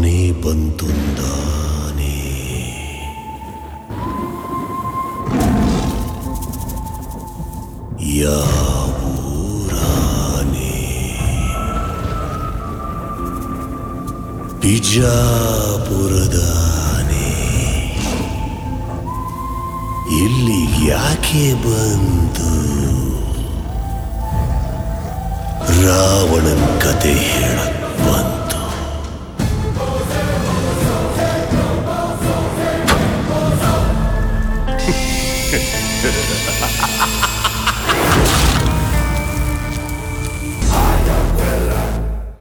ಆನೆ ಬಂತೊಂದಾನೆ ಯಾವೂರಾನೆ ಬಿಜಾಪುರದಾನೆ ಇಲ್ಲಿ ಯಾಕೆ ಬಂತು ರಾವಣನ್ ಕತೆ ಹೇಳ